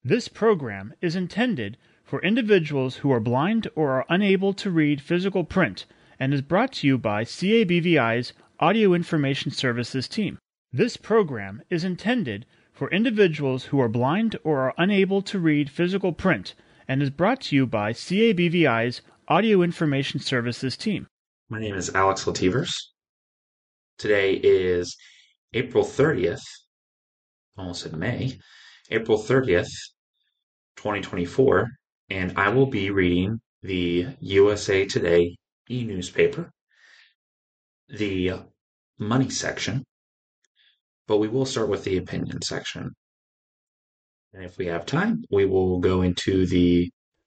This program is intended for individuals who are blind or are unable to read physical print and is brought to you by CABVI's Audio Information Services team. This program is intended for individuals who are blind or are unable to read physical print and is brought to you by CABVI's Audio Information Services team. My name is Alex Lativers. Today is April 30th, almost in May, April 30th, 2024, and I will be reading the USA Today e-newspaper, the money section, but we will start with the opinion section. And if we have time, we will go into the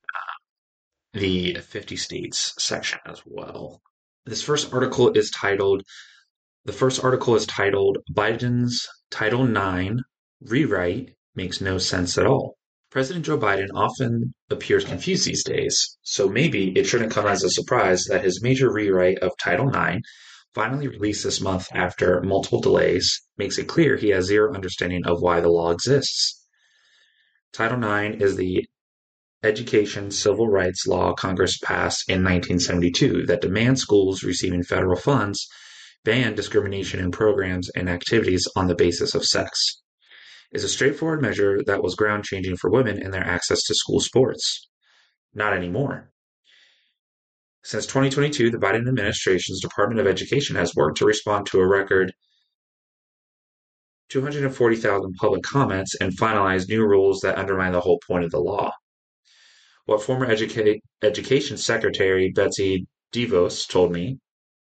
50 states section as well. The first article is titled Biden's Title IX rewrite makes no sense at all. President Joe Biden often appears confused these days, so maybe it shouldn't come as a surprise that his major rewrite of Title IX, finally released this month after multiple delays, makes it clear he has zero understanding of why the law exists. Title IX is the education civil rights law Congress passed in 1972 that demands schools receiving federal funds ban discrimination in programs and activities on the basis of sex. It's a straightforward measure that was ground-changing for women in their access to school sports. Not anymore. Since 2022, the Biden administration's Department of Education has worked to respond to a record 240,000 public comments and finalize new rules that undermine the whole point of the law. What former Education Secretary Betsy DeVos told me.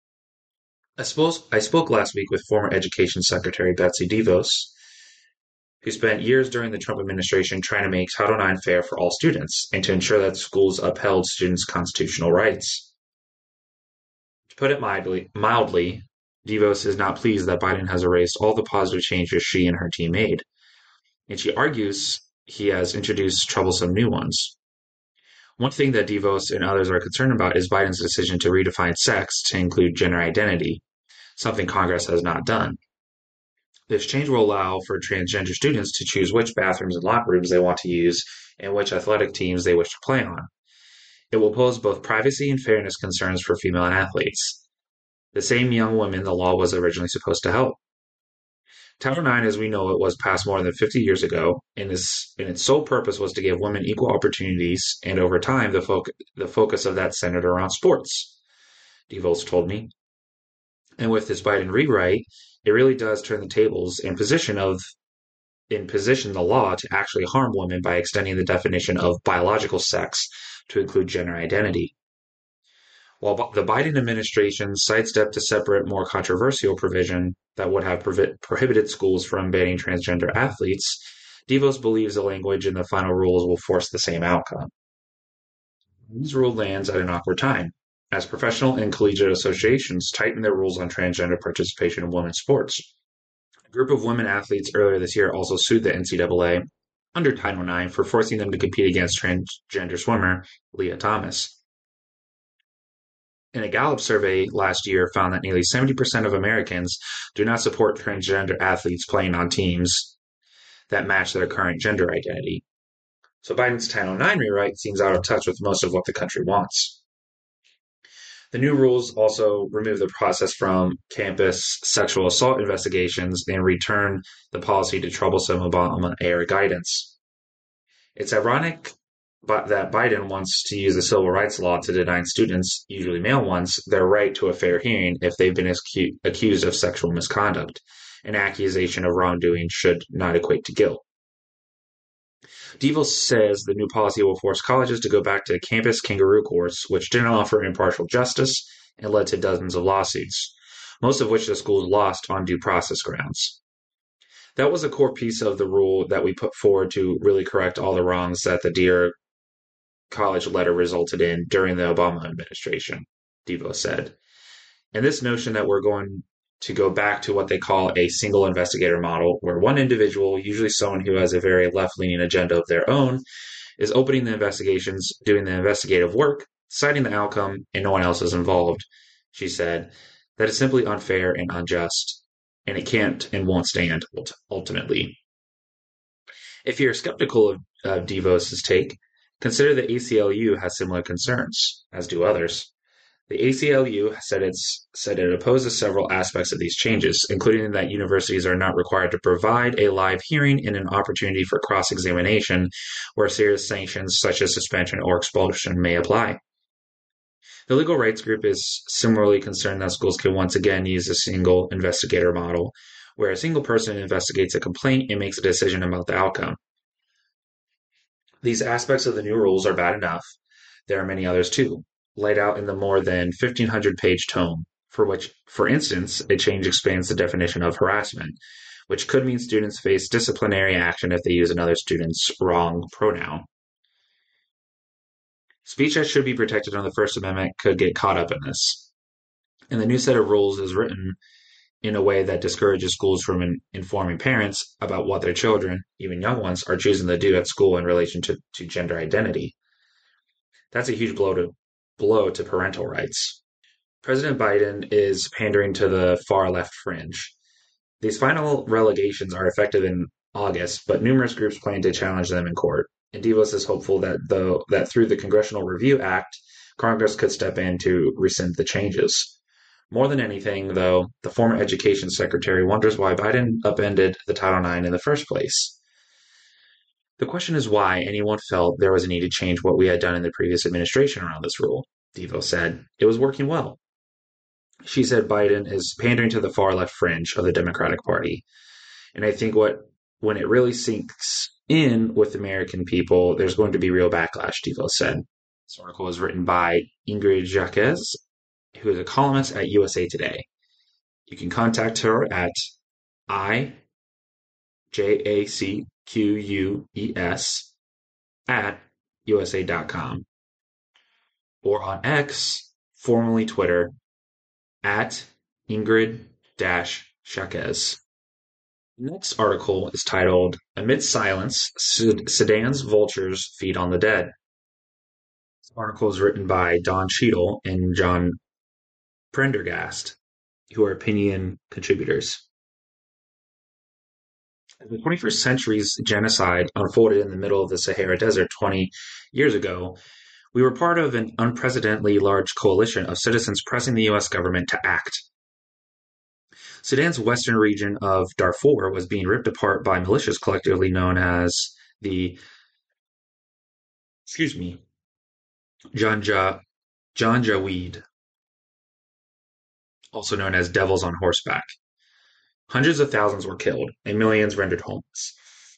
I spoke last week with former Education Secretary Betsy DeVos, who spent years during the Trump administration trying to make Title IX fair for all students and to ensure that schools upheld students' constitutional rights. To put it mildly, DeVos is not pleased that Biden has erased all the positive changes she and her team made, and she argues he has introduced troublesome new ones. One thing that DeVos and others are concerned about is Biden's decision to redefine sex to include gender identity, something Congress has not done. This change will allow for transgender students to choose which bathrooms and locker rooms they want to use and which athletic teams they wish to play on. It will pose both privacy and fairness concerns for female athletes, the same young women the law was originally supposed to help. Title IX, as we know it, was passed more than 50 years ago, and its sole purpose was to give women equal opportunities, and over time, the focus of that centered around sports, DeVos told me. And with this Biden rewrite, it really does turn the tables and position the law to actually harm women by extending the definition of biological sex to include gender identity. While the Biden administration sidestepped a separate, more controversial provision that would have prohibited schools from banning transgender athletes, DeVos believes the language in the final rules will force the same outcome. This rule lands at an awkward time, as professional and collegiate associations tighten their rules on transgender participation in women's sports. A group of women athletes earlier this year also sued the NCAA under Title IX for forcing them to compete against transgender swimmer Lia Thomas. And a Gallup survey last year found that nearly 70% of Americans do not support transgender athletes playing on teams that match their current gender identity. So Biden's Title IX rewrite seems out of touch with most of what the country wants. The new rules also remove the process from campus sexual assault investigations and return the policy to troublesome Obama-era guidance. It's ironic that Biden wants to use the civil rights law to deny students, usually male ones, their right to a fair hearing if they've been accused of sexual misconduct. An accusation of wrongdoing should not equate to guilt. DeVos says the new policy will force colleges to go back to campus kangaroo courts, which didn't offer impartial justice and led to dozens of lawsuits, most of which the schools lost on due process grounds. That was a core piece of the rule that we put forward to really correct all the wrongs that the Dear College letter resulted in during the Obama administration, DeVos said. And this notion that we're going to go back to what they call a single investigator model, where one individual, usually someone who has a very left-leaning agenda of their own, is opening the investigations, doing the investigative work, citing the outcome, and no one else is involved, she said. That is simply unfair and unjust, and it can't and won't stand ultimately. If you're skeptical DeVos' take, consider the ACLU has similar concerns, as do others. The ACLU said it opposes several aspects of these changes, including that universities are not required to provide a live hearing and an opportunity for cross-examination where serious sanctions such as suspension or expulsion may apply. The legal rights group is similarly concerned that schools can once again use a single investigator model, where a single person investigates a complaint and makes a decision about the outcome. These aspects of the new rules are bad enough. There are many others too, laid out in the more than 1,500-page tome, for which, for instance, a change expands the definition of harassment, which could mean students face disciplinary action if they use another student's wrong pronoun. Speech that should be protected under the First Amendment could get caught up in this. And the new set of rules is written in a way that discourages schools from informing parents about what their children, even young ones, are choosing to do at school in relation to gender identity. That's a huge blow to parental rights. President Biden is pandering to the far left fringe. These final relegations are effective in August, but numerous groups plan to challenge them in court. And DeVos is hopeful that through the Congressional Review Act, Congress could step in to rescind the changes. More than anything, though, the former Education Secretary wonders why Biden upended the Title IX in the first place. The question is why anyone felt there was a need to change what we had done in the previous administration around this rule. DeVos said, it was working well. She said Biden is pandering to the far left fringe of the Democratic Party. And I think when it really sinks in with American people, there's going to be real backlash, DeVos said. This article was written by Ingrid Jacques, who is a columnist at USA Today. You can contact her at IJACQUES@USA.com or on X, formerly Twitter, at Ingrid-Jacques. The next article is titled, Amid Silence, Sudan's Vultures Feed on the Dead. This article is written by Don Cheadle and John Prendergast, who are opinion contributors. As the 21st century's genocide unfolded in the middle of the Sahara Desert 20 years ago, we were part of an unprecedentedly large coalition of citizens pressing the U.S. government to act. Sudan's western region of Darfur was being ripped apart by militias collectively known as the Janjaweed, also known as Devils on Horseback. Hundreds of thousands were killed, and millions rendered homeless.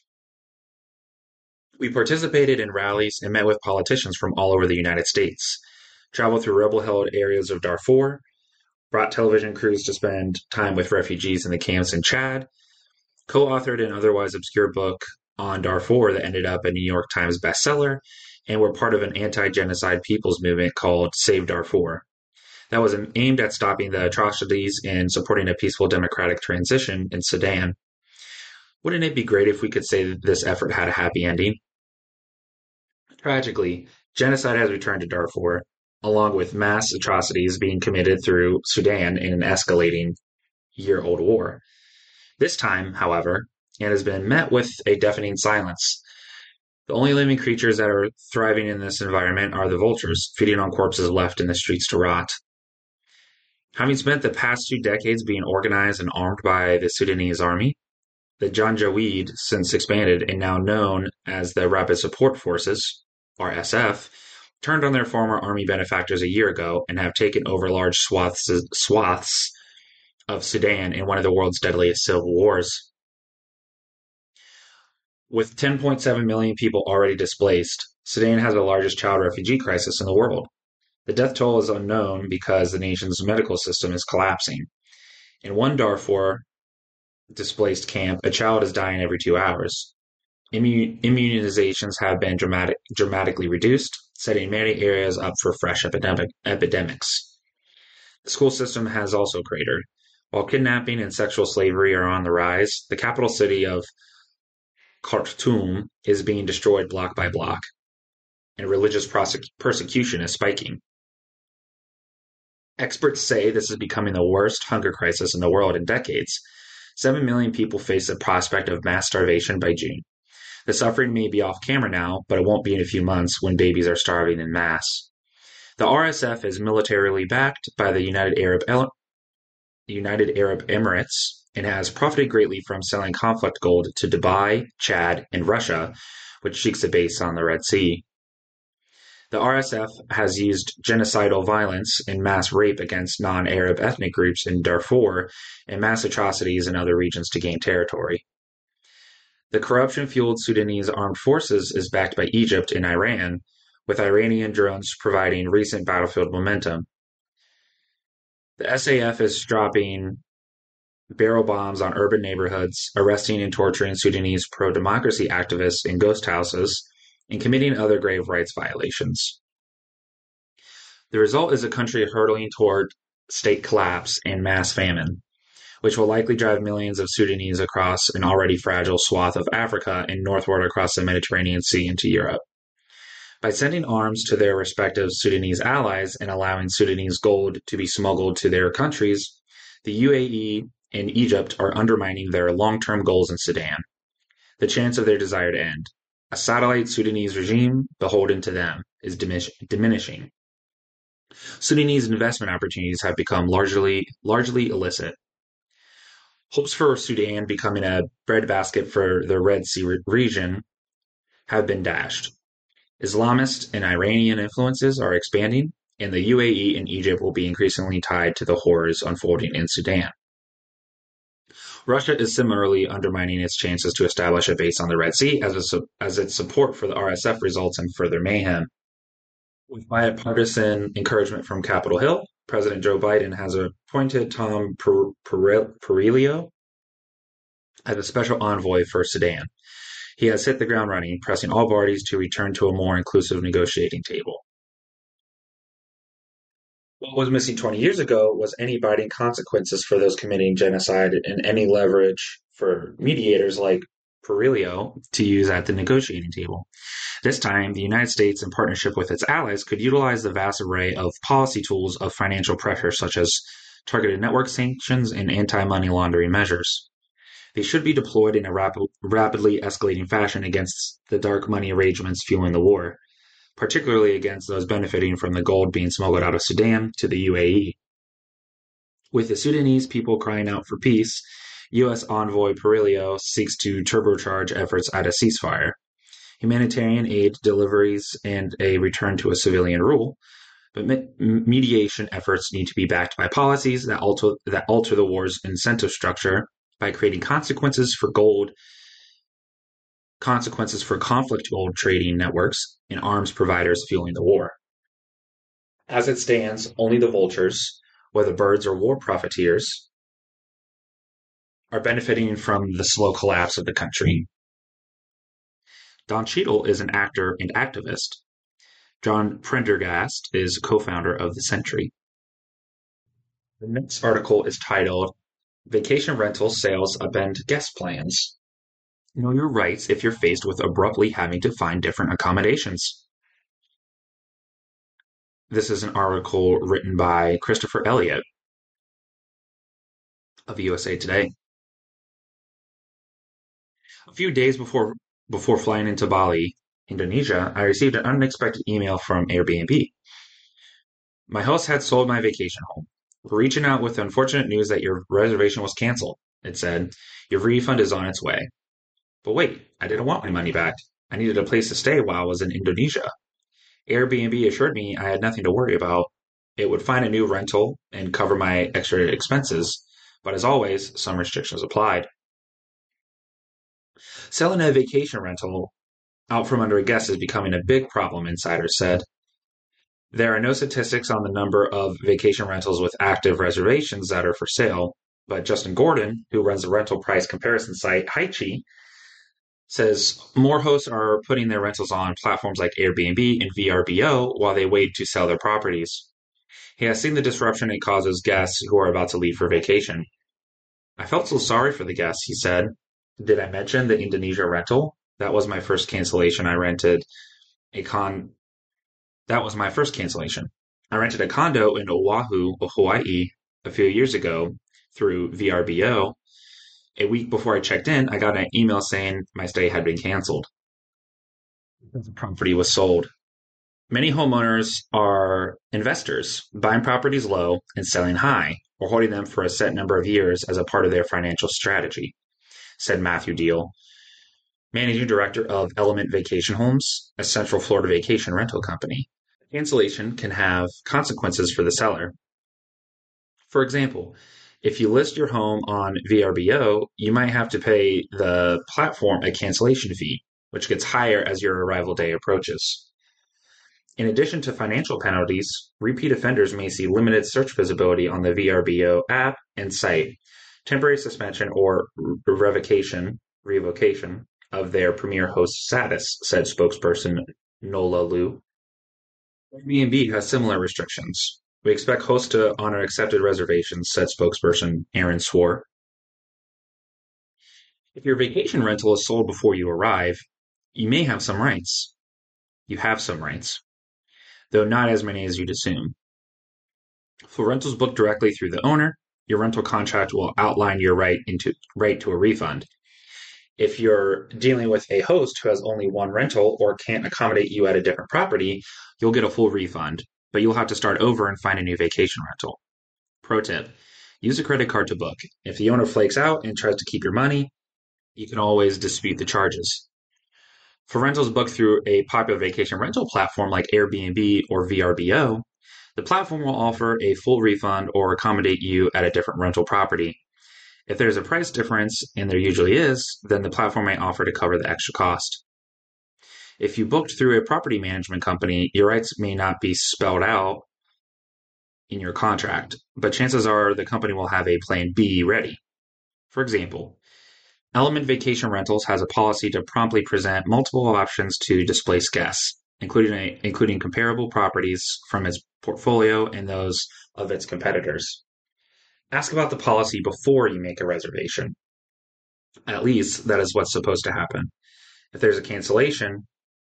We participated in rallies and met with politicians from all over the United States, traveled through rebel-held areas of Darfur, brought television crews to spend time with refugees in the camps in Chad, co-authored an otherwise obscure book on Darfur that ended up a New York Times bestseller, and were part of an anti-genocide people's movement called Save Darfur. That was aimed at stopping the atrocities and supporting a peaceful democratic transition in Sudan. Wouldn't it be great if we could say that this effort had a happy ending? Tragically, genocide has returned to Darfur, along with mass atrocities being committed through Sudan in an escalating year-old war. This time, however, it has been met with a deafening silence. The only living creatures that are thriving in this environment are the vultures, feeding on corpses left in the streets to rot. Having spent the past 2 decades being organized and armed by the Sudanese army, the Janjaweed since expanded and now known as the Rapid Support Forces, RSF, turned on their former army benefactors a year ago and have taken over large swaths of Sudan in one of the world's deadliest civil wars. With 10.7 million people already displaced, Sudan has the largest child refugee crisis in the world. The death toll is unknown because the nation's medical system is collapsing. In one Darfur displaced camp, a child is dying every 2 hours. Immunizations have been dramatically reduced, setting many areas up for fresh epidemics. The school system has also cratered. While kidnapping and sexual slavery are on the rise, the capital city of Khartoum is being destroyed block by block, and religious persecution is spiking. Experts say this is becoming the worst hunger crisis in the world in decades. 7 million people face the prospect of mass starvation by June. The suffering may be off camera now, but it won't be in a few months when babies are starving in mass. The RSF is militarily backed by the United Arab Emirates and has profited greatly from selling conflict gold to Dubai, Chad, and Russia, which seeks a base on the Red Sea. The RSF has used genocidal violence and mass rape against non-Arab ethnic groups in Darfur and mass atrocities in other regions to gain territory. The corruption-fueled Sudanese armed forces is backed by Egypt and Iran, with Iranian drones providing recent battlefield momentum. The SAF is dropping barrel bombs on urban neighborhoods, arresting and torturing Sudanese pro-democracy activists in ghost houses, and committing other grave rights violations. The result is a country hurtling toward state collapse and mass famine, which will likely drive millions of Sudanese across an already fragile swath of Africa and northward across the Mediterranean Sea into Europe. By sending arms to their respective Sudanese allies and allowing Sudanese gold to be smuggled to their countries, the UAE and Egypt are undermining their long-term goals in Sudan, the chance of their desired end. A satellite Sudanese regime beholden to them is diminishing. Sudanese investment opportunities have become largely illicit. Hopes for Sudan becoming a breadbasket for the Red Sea region have been dashed. Islamist and Iranian influences are expanding, and the UAE and Egypt will be increasingly tied to the horrors unfolding in Sudan. Russia is similarly undermining its chances to establish a base on the Red Sea as its support for the RSF results in further mayhem. With bipartisan encouragement from Capitol Hill, President Joe Biden has appointed Tom Perrillo as a special envoy for Sudan. He has hit the ground running, pressing all parties to return to a more inclusive negotiating table. What was missing 20 years ago was any binding consequences for those committing genocide and any leverage for mediators like Perrillo to use at the negotiating table. This time, the United States, in partnership with its allies, could utilize the vast array of policy tools of financial pressure, such as targeted network sanctions and anti-money laundering measures. They should be deployed in a rapidly escalating fashion against the dark money arrangements fueling the war, particularly against those benefiting from the gold being smuggled out of Sudan to the UAE. With the Sudanese people crying out for peace, U.S. envoy Perrillo seeks to turbocharge efforts at a ceasefire, humanitarian aid deliveries, and a return to a civilian rule, but mediation efforts need to be backed by policies that alter the war's incentive structure by creating consequences for conflict gold trading networks, and arms providers fueling the war. As it stands, only the vultures, whether birds or war profiteers, are benefiting from the slow collapse of the country. Don Cheadle is an actor and activist. John Prendergast is co-founder of The Century. The next article is titled, Vacation Rental Sales Upend Guest Plans. Know your rights if you're faced with abruptly having to find different accommodations. This is an article written by Christopher Elliott of USA Today. A few days before flying into Bali, Indonesia, I received an unexpected email from Airbnb. My host had sold my vacation home. We're reaching out with the unfortunate news that your reservation was canceled. It said, your refund is on its way. But wait, I didn't want my money back. I needed a place to stay while I was in Indonesia. Airbnb assured me I had nothing to worry about. It would find a new rental and cover my extra expenses, but as always, some restrictions applied. Selling a vacation rental out from under a guest is becoming a big problem, insiders said. There are no statistics on the number of vacation rentals with active reservations that are for sale, but Justin Gordon, who runs the rental price comparison site Haichi, says more hosts are putting their rentals on platforms like Airbnb and VRBO while they wait to sell their properties. He has seen the disruption it causes guests who are about to leave for vacation. I felt so sorry for the guests, he said. Did I mention the Indonesia rental? That was my first cancellation. That was my first cancellation. I rented a condo in Oahu, Hawaii, a few years ago through VRBO. A week before I checked in, I got an email saying my stay had been canceled. the property was sold. Many homeowners are investors, buying properties low and selling high, or holding them for a set number of years as a part of their financial strategy, said Matthew Deal, managing director of Element Vacation Homes, a Central Florida vacation rental company. Cancellation can have consequences for the seller. For example, if you list your home on VRBO, you might have to pay the platform a cancellation fee, which gets higher as your arrival day approaches. In addition to financial penalties, repeat offenders may see limited search visibility on the VRBO app and site, temporary suspension or revocation of their premier host status, said spokesperson Nola Liu. Airbnb has similar restrictions. We expect hosts to honor accepted reservations, said spokesperson Aaron Swore. If your vacation rental is sold before you arrive, you may have some rights. You have some rights, though not as many as you'd assume. For rentals booked directly through the owner, your rental contract will outline your right to a refund. If you're dealing with a host who has only one rental or can't accommodate you at a different property, you'll get a full refund, but you'll have to start over and find a new vacation rental. Pro tip: use a credit card to book. If the owner flakes out and tries to keep your money, you can always dispute the charges. For rentals booked through a popular vacation rental platform like Airbnb or VRBO, the platform will offer a full refund or accommodate you at a different rental property. If there's a price difference, and there usually is, then the platform may offer to cover the extra cost. If you booked through a property management company, your rights may not be spelled out in your contract, but chances are the company will have a plan B ready. For example, Element Vacation Rentals has a policy to promptly present multiple options to displaced guests, including comparable properties from its portfolio and those of its competitors. Ask about the policy before you make a reservation. At least that is what's supposed to happen. If there's a cancellation,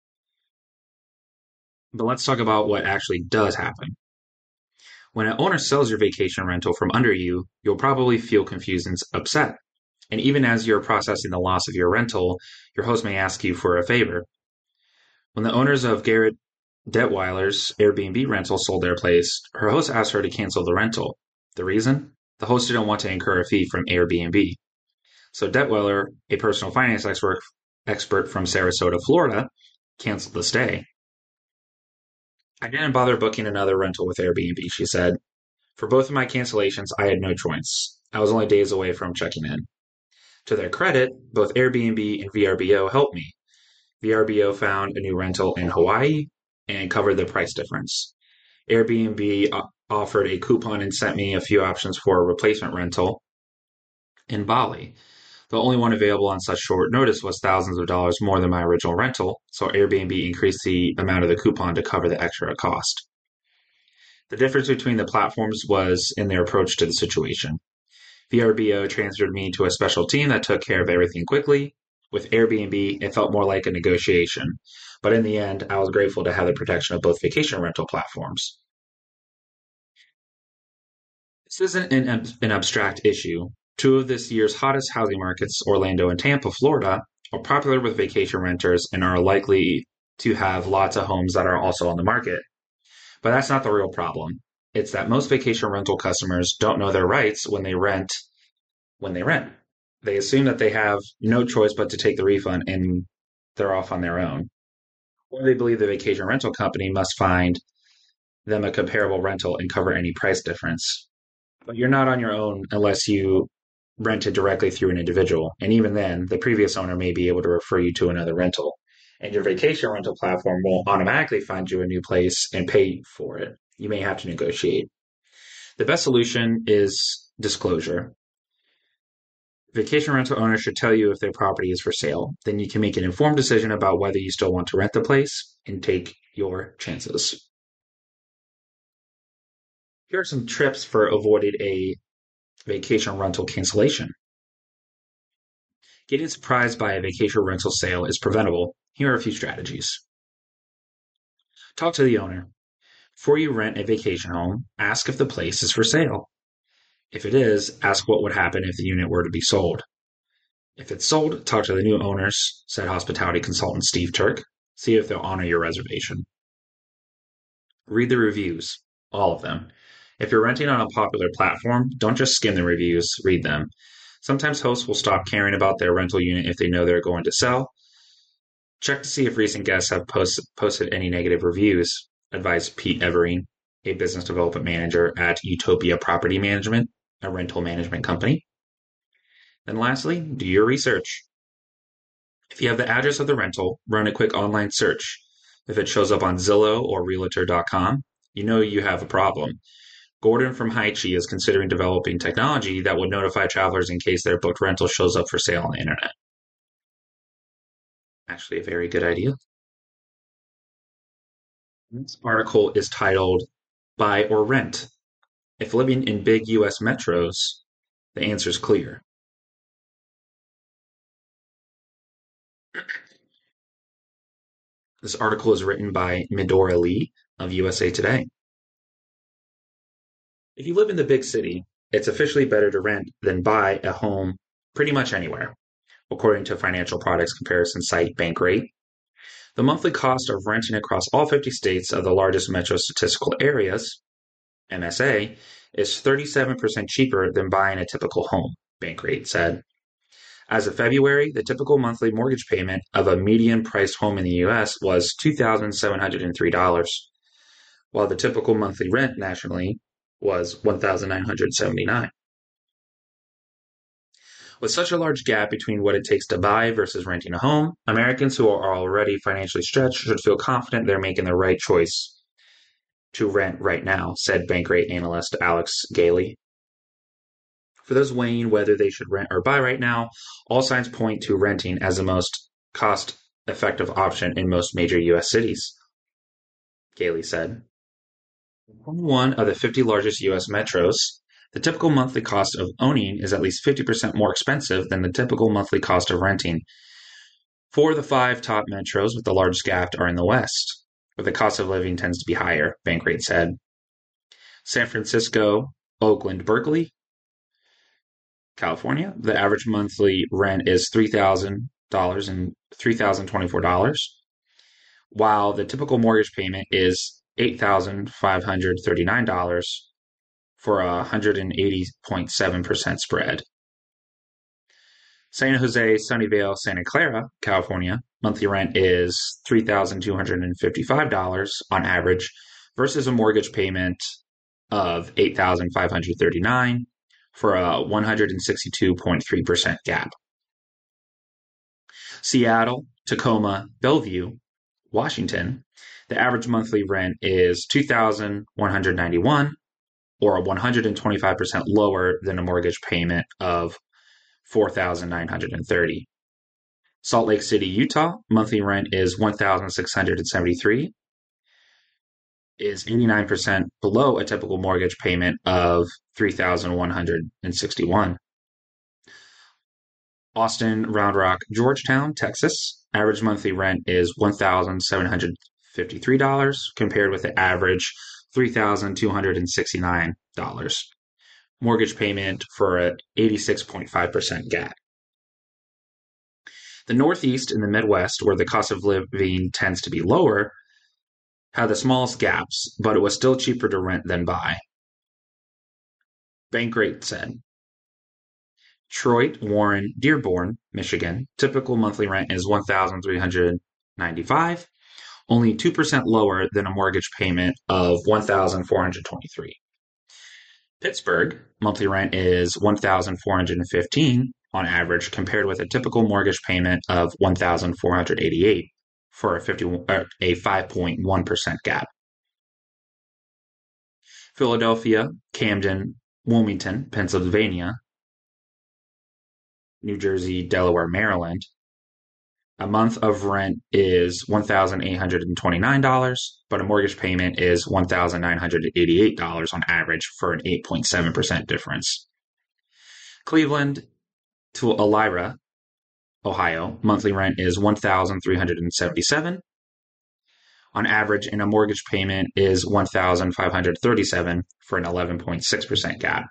but let's talk about what actually does happen. When an owner sells your vacation rental from under you, you'll probably feel confused and upset. And even as you're processing the loss of your rental, your host may ask you for a favor. When the owners of Garrett Detweiler's Airbnb rental sold their place, her host asked her to cancel the rental. The reason? The host didn't want to incur a fee from Airbnb. So Detweiler, a personal finance expert from Sarasota, Florida, canceled the stay. I didn't bother booking another rental with Airbnb, she said. For both of my cancellations, I had no choice. I was only days away from checking in. To their credit, both Airbnb and VRBO helped me. VRBO found a new rental in Hawaii and covered the price difference. Airbnb offered a coupon and sent me a few options for a replacement rental in Bali. The only one available on such short notice was thousands of dollars more than my original rental, so Airbnb increased the amount of the coupon to cover the extra cost. The difference between the platforms was in their approach to the situation. VRBO transferred me to a special team that took care of everything quickly. With Airbnb, it felt more like a negotiation, but in the end, I was grateful to have the protection of both vacation rental platforms. This isn't an abstract issue. Two of this year's hottest housing markets, Orlando and Tampa, Florida, are popular with vacation renters and are likely to have lots of homes that are also on the market. But that's not the real problem. It's that most vacation rental customers don't know their rights when they rent. They assume that they have no choice but to take the refund and they're off on their own. Or they believe the vacation rental company must find them a comparable rental and cover any price difference. But you're not on your own unless you rent it directly through an individual. And even then, the previous owner may be able to refer you to another rental. And your vacation rental platform won't automatically find you a new place and pay for it. You may have to negotiate. The best solution is disclosure. Vacation rental owners should tell you if their property is for sale. Then you can make an informed decision about whether you still want to rent the place and take your chances. Here are some tips for avoiding a vacation rental cancellation. Getting surprised by a vacation rental sale is preventable. Here are a few strategies. Talk to the owner. Before you rent a vacation home, ask if the place is for sale. If it is, ask what would happen if the unit were to be sold. If it's sold, talk to the new owners, said hospitality consultant Steve Turk. See if they'll honor your reservation. Read the reviews, all of them. If you're renting on a popular platform, don't just skim the reviews, read them. Sometimes hosts will stop caring about their rental unit if they know they're going to sell. Check to see if recent guests have posted any negative reviews, advised Pete Evering, a business development manager at Utopia Property Management, a rental management company. Then lastly, do your research. If you have the address of the rental, run a quick online search. If it shows up on Zillow or Realtor.com, you know you have a problem. Gordon from Haichi is considering developing technology that would notify travelers in case their booked rental shows up for sale on the internet. Actually, a very good idea. This article is titled Buy or Rent. If living in big U.S. metros, the answer is clear. This article is written by Midora Lee of USA Today. If you live in the big city, it's officially better to rent than buy a home pretty much anywhere, according to financial products comparison site Bankrate. The monthly cost of renting across all 50 states of the largest metro statistical areas, MSA, is 37% cheaper than buying a typical home, Bankrate said. As of February, the typical monthly mortgage payment of a median-priced home in the U.S. was $2,703, while the typical monthly rent nationally was $1,979. With such a large gap between what it takes to buy versus renting a home, Americans who are already financially stretched should feel confident they're making the right choice to rent right now, said Bankrate analyst Alex Gailey. For those weighing whether they should rent or buy right now, all signs point to renting as the most cost-effective option in most major U.S. cities, Gailey said. In one of the 50 largest U.S. metros, the typical monthly cost of owning is at least 50% more expensive than the typical monthly cost of renting. 4 of the 5 top metros with the largest gap are in the West, where the cost of living tends to be higher, Bankrate said. San Francisco, Oakland, Berkeley, California, the average monthly rent is $3,000 and $3,024, while the typical mortgage payment is $8,539 for a 180.7% spread. San Jose, Sunnyvale, Santa Clara, California, monthly rent is $3,255 on average versus a mortgage payment of $8,539 for a 162.3% gap. Seattle, Tacoma, Bellevue, Washington, the average monthly rent is $2,191 or a 125% lower than a mortgage payment of $4,930. Salt Lake City, Utah, monthly rent is $1,673, is 89% below a typical mortgage payment of $3,161. Austin, Round Rock, Georgetown, Texas, average monthly rent is $1,753 compared with the average $3,269. Mortgage payment for an 86.5% gap. The Northeast and the Midwest, where the cost of living tends to be lower, had the smallest gaps, but it was still cheaper to rent than buy. Bankrate said. Detroit, Warren, Dearborn, Michigan, typical monthly rent is $1,395, only 2% lower than a mortgage payment of $1,423. Pittsburgh, monthly rent is $1,415 on average, compared with a typical mortgage payment of $1,488 for a 5.1% gap. Philadelphia, Camden, Wilmington, Pennsylvania, New Jersey, Delaware, Maryland, a month of rent is $1,829, but a mortgage payment is $1,988 on average for an 8.7% difference. Cleveland to Elmira, Ohio, monthly rent is $1,377 on average, and a mortgage payment is $1,537 for an 11.6% gap.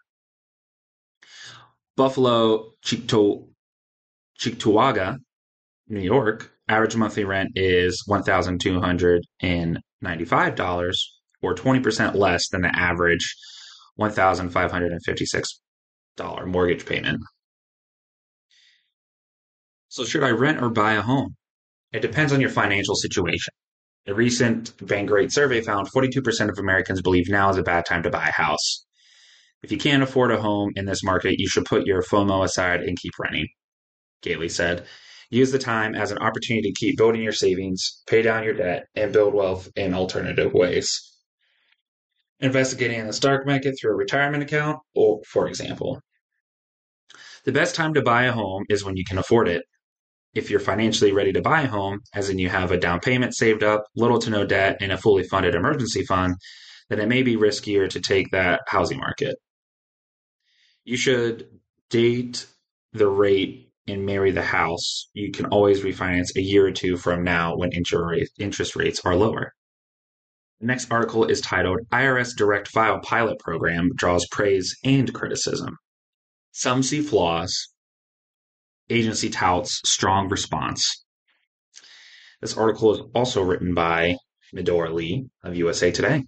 Buffalo, Cheektowaga, New York, Average monthly rent is $1,295, or 20% less than the average $1,556 mortgage payment. So should I rent or buy a home? It depends on your financial situation. A recent Bankrate survey found 42% of Americans believe now is a bad time to buy a house. If you can't afford a home in this market, you should put your FOMO aside and keep renting, Gately said. Use the time as an opportunity to keep building your savings, pay down your debt, and build wealth in alternative ways. Investigating in the stock market through a retirement account, or for example. The best time to buy a home is when you can afford it. If you're financially ready to buy a home, as in you have a down payment saved up, little to no debt, and a fully funded emergency fund, then it may be riskier to take that housing market. You should date the rate and marry the house. You can always refinance a year or two from now when interest rates are lower. The next article is titled IRS Direct File Pilot Program Draws Praise and Criticism. Some see flaws. Agency touts strong response. This article is also written by Medora Lee of USA Today.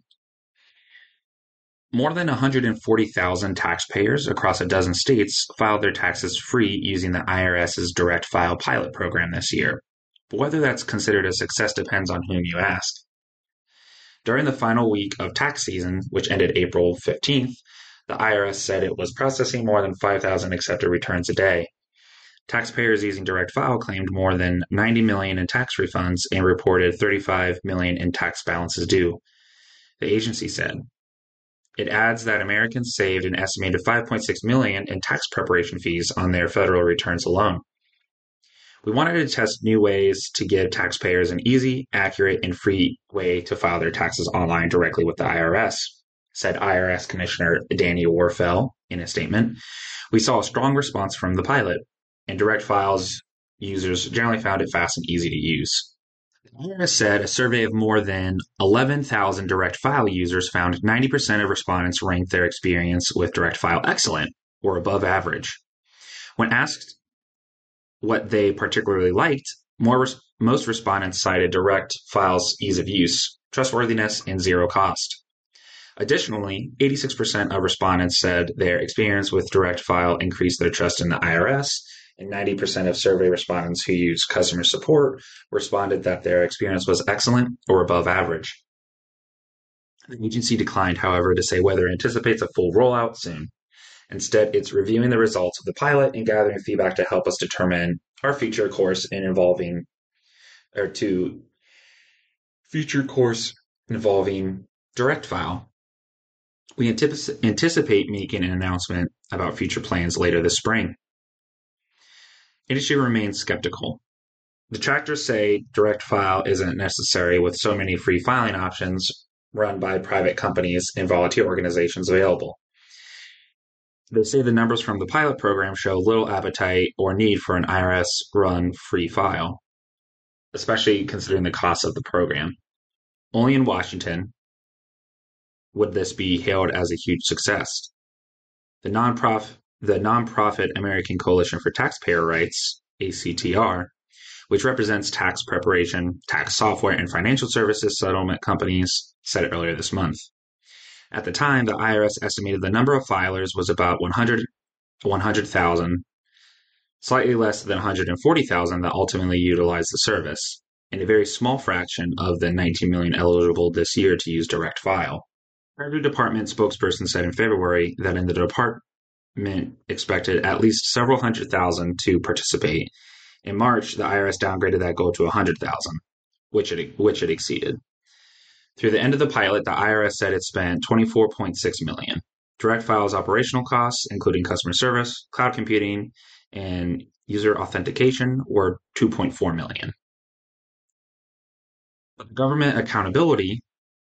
More than 140,000 taxpayers across a dozen states filed their taxes free using the IRS's Direct File Pilot Program this year. But whether that's considered a success depends on whom you ask. During the final week of tax season, which ended April 15th, the IRS said it was processing more than 5,000 accepted returns a day. Taxpayers using Direct File claimed more than $90 million in tax refunds and reported $35 million in tax balances due, the agency said. It adds that Americans saved an estimated $5.6 million in tax preparation fees on their federal returns alone. We wanted to test new ways to give taxpayers an easy, accurate, and free way to file their taxes online directly with the IRS, said IRS Commissioner Danny Warfel in a statement. We saw a strong response from the pilot, and Direct Files users generally found it fast and easy to use. The IRS said a survey of more than 11,000 Direct File users found 90% of respondents ranked their experience with Direct File excellent or above average. When asked what they particularly liked, most respondents cited Direct File's ease of use, trustworthiness, and zero cost. Additionally, 86% of respondents said their experience with Direct File increased their trust in the IRS, and 90% of survey respondents who used customer support responded that their experience was excellent or above average. The agency declined, however, to say whether it anticipates a full rollout soon. Instead, it's reviewing the results of the pilot and gathering feedback to help us determine our future course involving Direct File. We anticipate making an announcement about future plans later this spring. Industry remains skeptical. Detractors say Direct File isn't necessary with so many free filing options run by private companies and volunteer organizations available. They say the numbers from the pilot program show little appetite or need for an IRS-run free file, especially considering the cost of the program. Only in Washington would this be hailed as a huge success. The nonprofit American Coalition for Taxpayer Rights, ACTR, which represents tax preparation, tax software, and financial services settlement companies, said it earlier this month. At the time, the IRS estimated the number of filers was about 100,000, slightly less than 140,000 that ultimately utilized the service, and a very small fraction of the 19 million eligible this year to use Direct File. Treasury Department spokesperson said in February that in the department expected at least several 100,000 to participate. In March, the IRS downgraded that goal to 100,000, which it exceeded. Through the end of the pilot, the IRS said it spent $24.6 million. Direct File's operational costs, including customer service, cloud computing, and user authentication, were $2.4 million. But the Government Accountability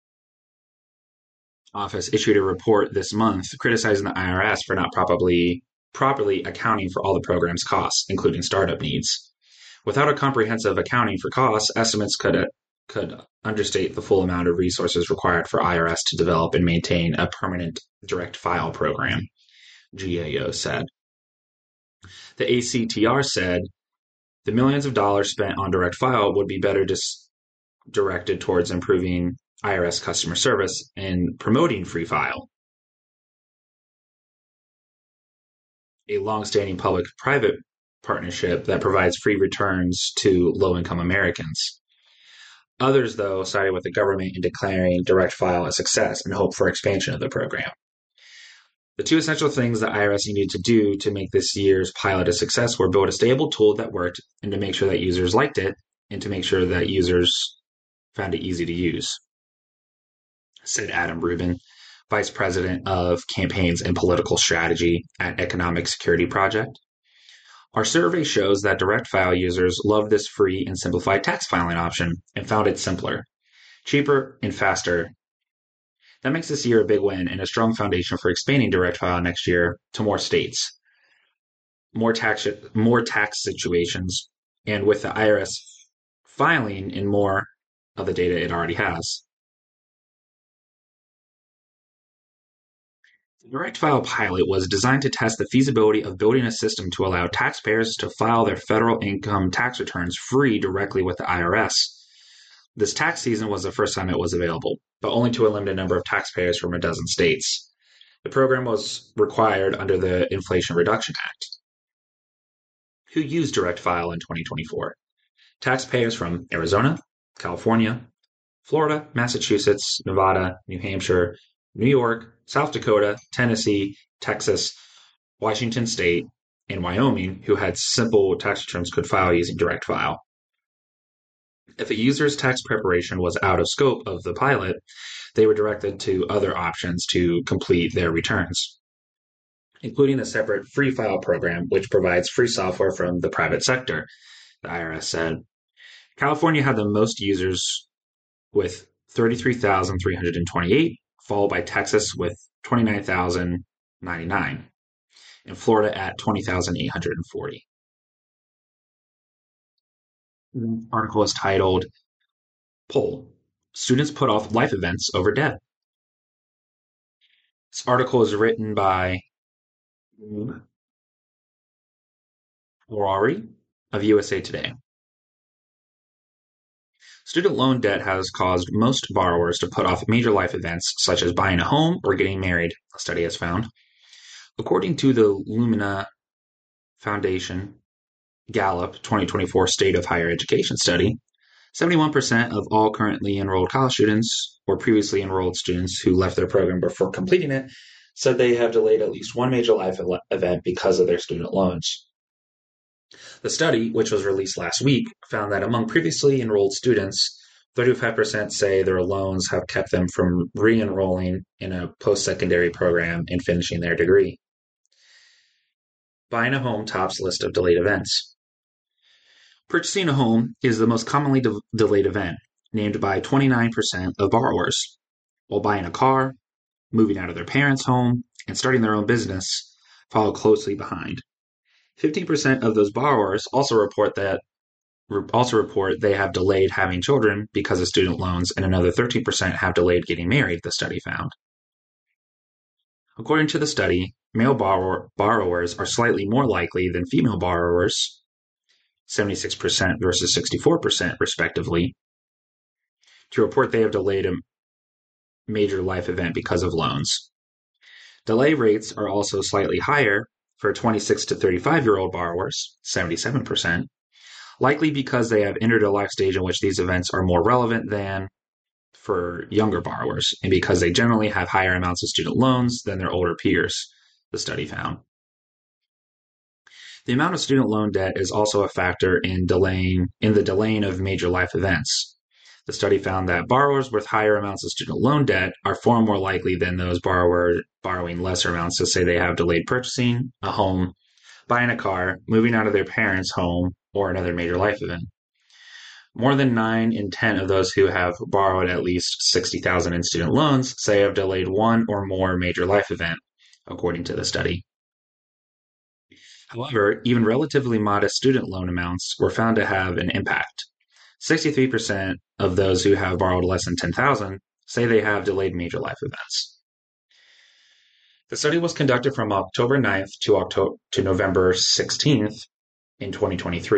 Office issued a report this month criticizing the IRS for not properly accounting for all the program's costs, including startup needs. Without a comprehensive accounting for costs, estimates could understate the full amount of resources required for IRS to develop and maintain a permanent Direct File program, GAO said. The ACTR said The millions of dollars spent on direct file would be better directed towards improving IRS customer service and promoting Free File, a long-standing public-private partnership that provides free returns to low-income Americans. Others, though, sided with the government in declaring direct file a success and hoped for expansion of the program. The two essential things the IRS needed to do to make this year's pilot a success were build a stable tool that worked and to make sure that users liked it and to make sure that users found it easy to use, said Adam Rubin, Vice President of Campaigns and Political Strategy at Economic Security Project. Our survey shows that direct file users love this free and simplified tax filing option and found it simpler, cheaper, and faster. That makes this year a big win and a strong foundation for expanding direct file next year to more states, more tax situations, and with the IRS filing in more of the data it already has. The direct file pilot was designed to test the feasibility of building a system to allow taxpayers to file their federal income tax returns free directly with the IRS. This tax season was the first time it was available, but only to a limited number of taxpayers from a dozen states. The program was required under the Inflation Reduction Act. Who used direct file in 2024? Taxpayers from Arizona, California, Florida, Massachusetts, Nevada, New Hampshire, New York, South Dakota, Tennessee, Texas, Washington State, and Wyoming, who had simple tax returns, could file using direct file. If a user's tax preparation was out of scope of the pilot, they were directed to other options to complete their returns, including a separate free file program, which provides free software from the private sector, the IRS said. California had the most users with 33,328, followed by Texas with 29,099, and Florida at 20,840. The article is titled, Poll, Students Put Off Life Events Over Debt. This article is written by Orari of USA Today. Student loan debt has caused most borrowers to put off major life events such as buying a home or getting married, a study has found. According to the Lumina Foundation Gallup 2024 State of Higher Education study, 71% of all currently enrolled college students or previously enrolled students who left their program before completing it said they have delayed at least one major life event because of their student loans. The study, which was released last week, found that among previously enrolled students, 35% say their loans have kept them from re-enrolling in a post-secondary program and finishing their degree. Buying a home tops list of delayed events. Purchasing a home is the most commonly delayed event, named by 29% of borrowers, while buying a car, moving out of their parents' home, and starting their own business follow closely behind. 50% of those borrowers also report they have delayed having children because of student loans, and another 13% have delayed getting married, the study found. According to the study, male borrowers are slightly more likely than female borrowers, 76% versus 64% respectively, to report they have delayed a major life event because of loans. Delay rates are also slightly higher for 26 to 35-year-old borrowers, 77%, likely because they have entered a life stage in which these events are more relevant than for younger borrowers, and because they generally have higher amounts of student loans than their older peers, the study found. The amount of student loan debt is also a factor in the delaying of major life events. The study found that borrowers with higher amounts of student loan debt are far more likely than those borrowing lesser amounts to say they have delayed purchasing a home, buying a car, moving out of their parents' home, or another major life event. More than 9 in 10 of those who have borrowed at least $60,000 in student loans say have delayed one or more major life event, according to the study. However, even relatively modest student loan amounts were found to have an impact. 63% of those who have borrowed less than $10,000 say they have delayed major life events. The study was conducted from October 9th to November 16th in 2023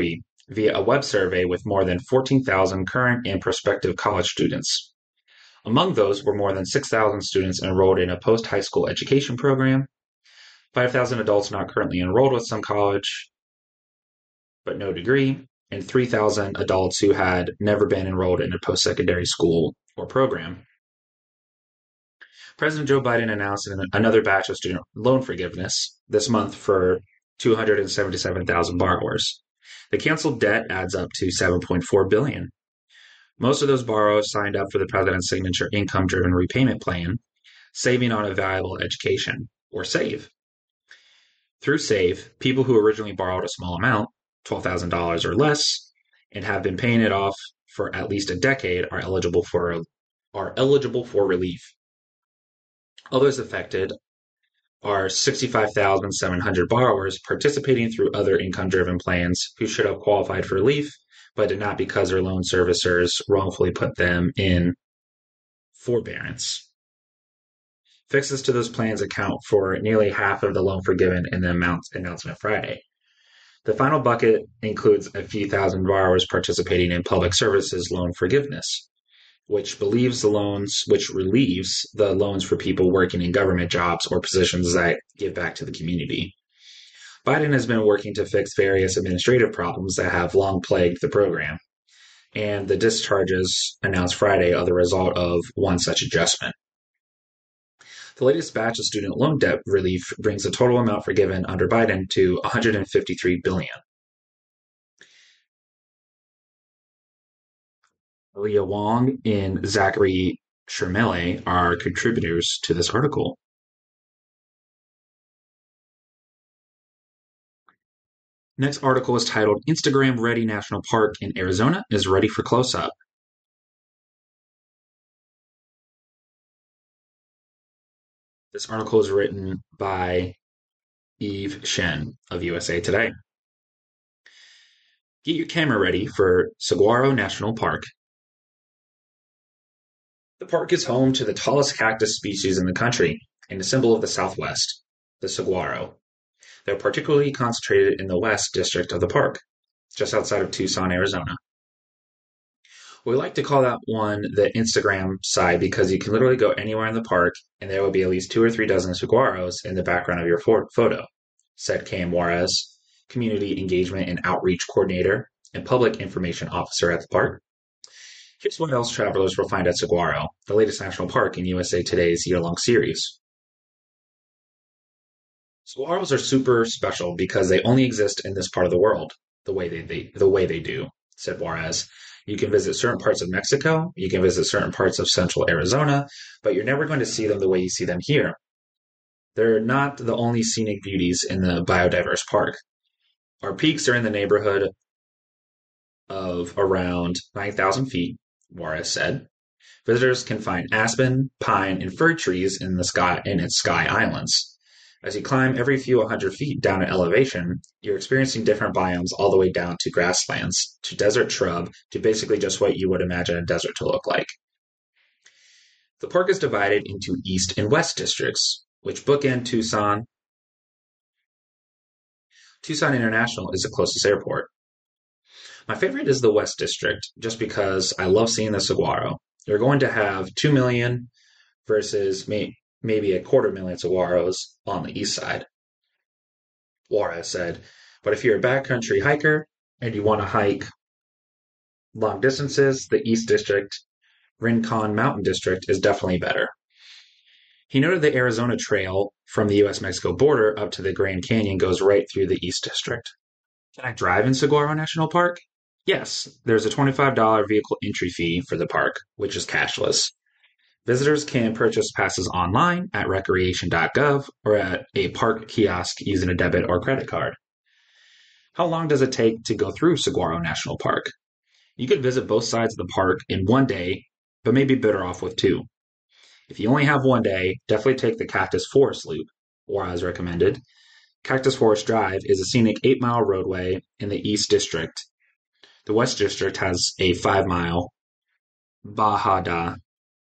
via a web survey with more than 14,000 current and prospective college students. Among those were more than 6,000 students enrolled in a post-high school education program, 5,000 adults not currently enrolled with some college but no degree, and 3,000 adults who had never been enrolled in a post-secondary school or program. President Joe Biden announced another batch of student loan forgiveness this month for 277,000 borrowers. The canceled debt adds up to $7.4 billion. Most of those borrowers signed up for the president's signature income-driven repayment plan, Saving on a Valuable Education, or SAVE. Through SAVE, people who originally borrowed a small amount, $12,000 or less, and have been paying it off for at least a decade are eligible for relief. Others affected are 65,700 borrowers participating through other income-driven plans who should have qualified for relief, but did not because their loan servicers wrongfully put them in forbearance. Fixes to those plans account for nearly half of the loan forgiven in the announcement Friday. The final bucket includes a few thousand borrowers participating in public services loan forgiveness, which relieves the loans for people working in government jobs or positions that give back to the community. Biden has been working to fix various administrative problems that have long plagued the program, and the discharges announced Friday are the result of one such adjustment. The latest batch of student loan debt relief brings the total amount forgiven under Biden to $153 billion. Leah Wong and Zachary Shermele are contributors to this article. Next article is titled Instagram Ready National Park in Arizona is ready for close-up. This article is written by Eve Shen of USA Today. Get your camera ready for Saguaro National Park. The park is home to the tallest cactus species in the country and a symbol of the Southwest, the saguaro. They're particularly concentrated in the west district of the park, just outside of Tucson, Arizona. We like to call that one the Instagram side because you can literally go anywhere in the park and there will be at least 2 or 3 dozen saguaros in the background of your photo, said Cam Juarez, Community Engagement and Outreach Coordinator and Public Information Officer at the park. Here's what else travelers will find at Saguaro, the latest national park in USA Today's year-long series. Saguaros are super special because they only exist in this part of the world the way they do, said Juarez. You can visit certain parts of Mexico, you can visit certain parts of central Arizona, but you're never going to see them the way you see them here. They're not the only scenic beauties in the biodiverse park. Our peaks are in the neighborhood of around 9,000 feet, Juarez said. Visitors can find aspen, pine, and fir trees in its sky islands. As you climb every few 100 feet down in elevation, you're experiencing different biomes all the way down to grasslands, to desert shrub, to basically just what you would imagine a desert to look like. The park is divided into east and west districts, which bookend Tucson. Tucson International is the closest airport. My favorite is the west district, just because I love seeing the saguaro. You're going to have 2 million versus maybe 250,000 saguaros on the east side, Juarez said. But if you're a backcountry hiker and you want to hike long distances, the East District, Rincon Mountain District is definitely better. He noted the Arizona Trail from the U.S.-Mexico border up to the Grand Canyon goes right through the East District. Can I drive in Saguaro National Park? Yes, there's a $25 vehicle entry fee for the park, which is cashless. Visitors can purchase passes online at recreation.gov or at a park kiosk using a debit or credit card. How long does it take to go through Saguaro National Park? You could visit both sides of the park in one day, but may be better off with 2. If you only have one day, definitely take the Cactus Forest Loop, Juarez recommended. Cactus Forest Drive is a scenic 8-mile roadway in the East District. The West District has a 5-mile Bajada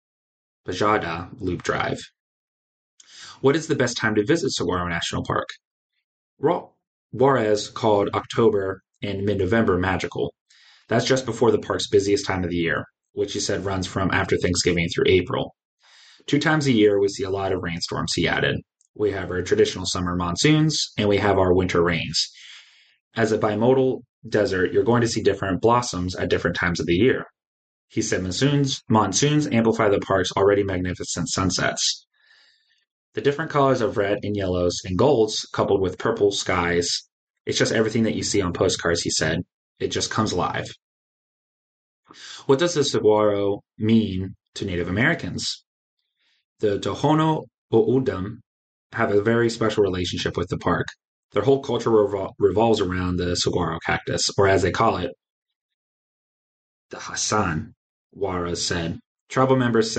Loop Drive. What is the best time to visit Saguaro National Park? Juarez called October and mid-November magical. That's just before the park's busiest time of the year, which he said runs from after Thanksgiving through April. 2 times a year, we see a lot of rainstorms, he added. We have our traditional summer monsoons, and we have our winter rains. As a bimodal desert, you're going to see different blossoms at different times of the year. He said monsoons amplify the park's already magnificent sunsets. The different colors of red and yellows and golds, coupled with purple skies, it's just everything that you see on postcards, he said. It just comes alive. What does the saguaro mean to Native Americans? The Tohono O'odham have a very special relationship with the park. Their whole culture revolves around the saguaro cactus, or as they call it, the Hassan, Juarez said. Tribal members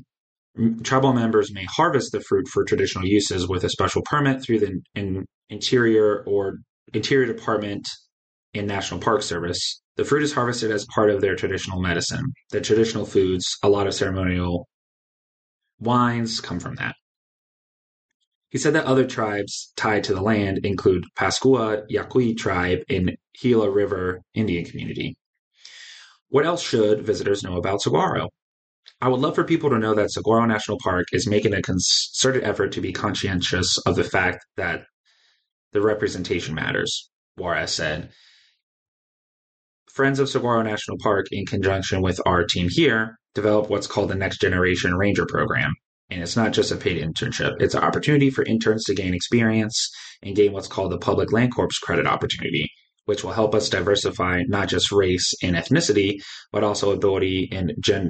may harvest the fruit for traditional uses with a special permit through the Interior Department and National Park Service. The fruit is harvested as part of their traditional medicine. The traditional foods, a lot of ceremonial wines come from that. He said that other tribes tied to the land include Pascua Yaqui tribe and Gila River Indian community. What else should visitors know about saguaro? I would love for people to know that Saguaro National Park is making a concerted effort to be conscientious of the fact that the representation matters, Juarez said. Friends of Saguaro National Park, in conjunction with our team here, developed what's called the Next Generation Ranger Program. And it's not just a paid internship. It's an opportunity for interns to gain experience and gain what's called the Public Land Corps credit opportunity, which will help us diversify not just race and ethnicity, but also ability and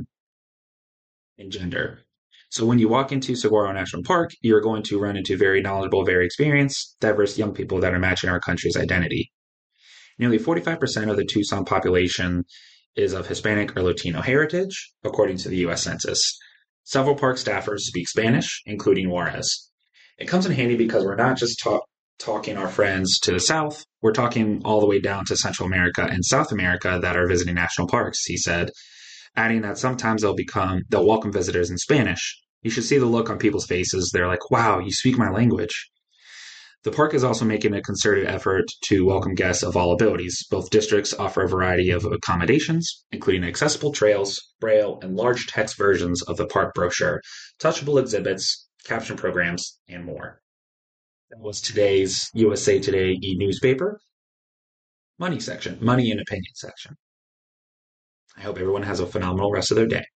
gender. So when you walk into Saguaro National Park, you're going to run into very knowledgeable, very experienced, diverse young people that are matching our country's identity. Nearly 45% of the Tucson population is of Hispanic or Latino heritage, according to the U.S. Census. Several park staffers speak Spanish, including Juarez. It comes in handy because we're not just talking our friends to the south, we're talking all the way down to Central America and South America that are visiting national parks, he said, adding that sometimes they'll welcome visitors in Spanish. You should see the look on people's faces. They're like, wow, you speak my language. The park is also making a concerted effort to welcome guests of all abilities. Both districts offer a variety of accommodations, including accessible trails, braille, and large text versions of the park brochure, touchable exhibits, caption programs, and more. That was today's USA Today e-newspaper money and opinion section. I hope everyone has a phenomenal rest of their day.